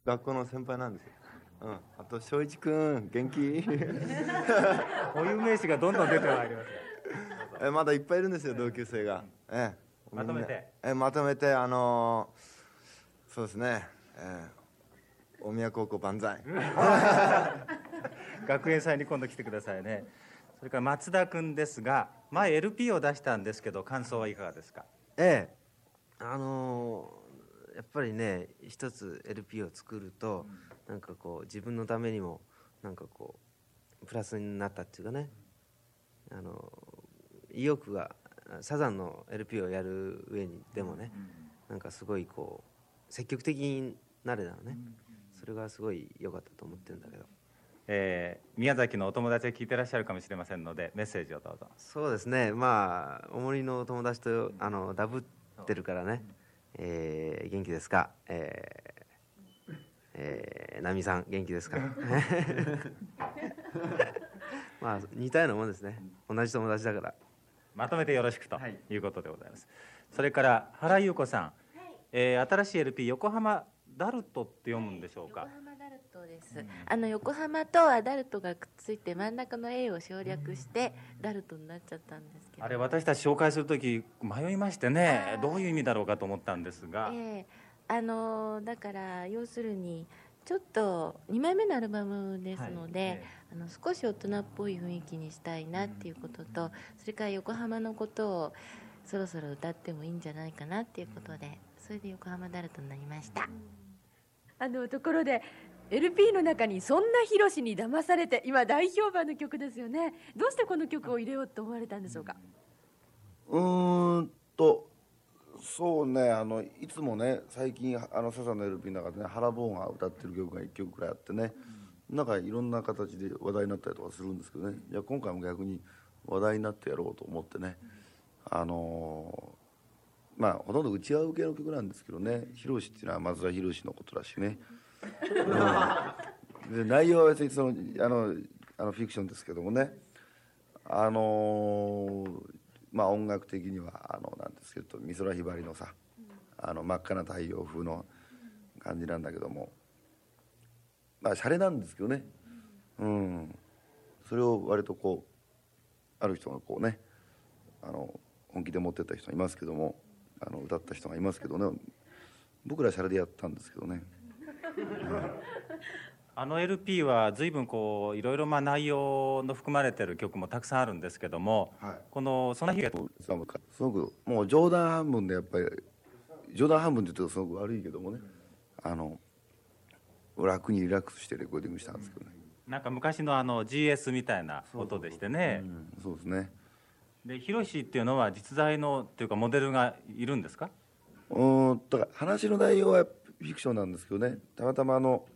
学校の先輩なんですよ。あと正一君元気？ 固有名詞がどんどん出てまいります。 まだいっぱいいるんですよ、同級生が。 まとめてまとめてそうですね、大宮高校万歳。 学園祭に今度来てくださいね。それから松田君ですが、前 LP を出したんですけど感想はいかがですか？ やっぱりね、一つ LP を作ると、なんかこう自分のためにもなんかこうプラスになったっていうかね、意欲がサザンの LP をやる上にでもね、なんかすごいこう積極的になれたのね、それがすごい良かったと思ってるんだけど。 宮崎のお友達が聞いてらっしゃるかもしれませんのでメッセージをどうぞ。 そうですね、まあおもりのお友達とダブってるからね、元気ですか、ナミさん元気ですか？まあ似たようなもんですね、同じ友達だから。 まとめてよろしくということでございます。それから原優子さん、新しい LP 横浜ダルトって読むんでしょうか？ 横浜ダルトです。横浜とアダルトがくっついて真ん中の A を省略してダルトになっちゃったんですけど、 あれ私たち紹介するとき迷いましてね、どういう意味だろうかと思ったんですが、 だから要するにちょっと2枚目のアルバムですので、少し大人っぽい雰囲気にしたいなっていうことと、それから横浜のことをそろそろ歌ってもいいんじゃないかなっていうことで、それで横浜ダルトになりました。 ところで LP の中にそんなひろしに騙されて今大評判の曲ですよね。どうしてこの曲を入れようと思われたんでしょうか？ そうね、いつもね最近サザンの LP の中でね、原坊が歌ってる曲が1曲くらいあってね、なんかいろんな形で話題になったりとかするんですけどね、いや今回も逆に話題になってやろうと思ってね、まあほとんどうちわ受けの曲なんですけどね、ひろしっていうのは松田ひろしのことだしね、で内容は別にフィクションですけどもね、まあ音楽的にはなんですけど美空ひばりのさ、真っ赤な太陽風の感じなんだけども、まあシャレなんですけどね、それを割とこうある人がこうね、本気で持ってった人がいますけども、歌った人がいますけどね、僕らシャレでやったんですけどね。 LP は随分こういろいろ内容の含まれてる曲もたくさんあるんですけども、このその日がすごくもう冗談半分で、やっぱり冗談半分って言うとすごく悪いけどもね、楽にリラックスしてレコーディングしたんですけどね。 なんか昔のGS みたいなことでしてね。 そうですね。 でひろしっていうのは実在のっていうかモデルがいるんですか？ だから話の内容はフィクションなんですけどね、たまたま